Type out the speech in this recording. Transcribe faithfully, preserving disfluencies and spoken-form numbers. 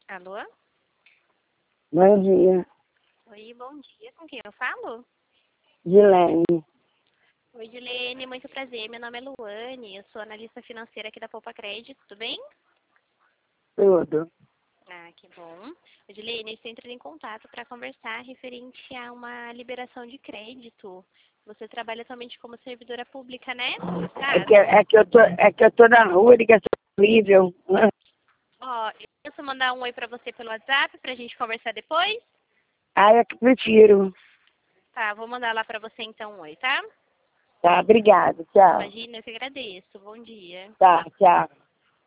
Alô? Bom dia, Oi, bom dia. Com quem eu falo? Dilene. Oi, Dilene, muito prazer. Meu nome é Luane, eu sou analista financeira aqui da Poupa Crédito, tudo bem? Tudo. Ah, que bom. Ô, Dilene, eu estou entrando em contato para conversar referente a uma liberação de crédito. Você trabalha atualmente como servidora pública, né? Do É que, Estado? é que, eu, tô, é que eu tô na rua, ligação horrível. Ó, eu posso mandar um oi para você pelo WhatsApp para a gente conversar depois? Ah, eu que prefiro. Tá, vou mandar lá para você então um oi, tá? Tá, obrigada. Tchau. Imagina, eu que agradeço. Bom dia. Tá, tchau.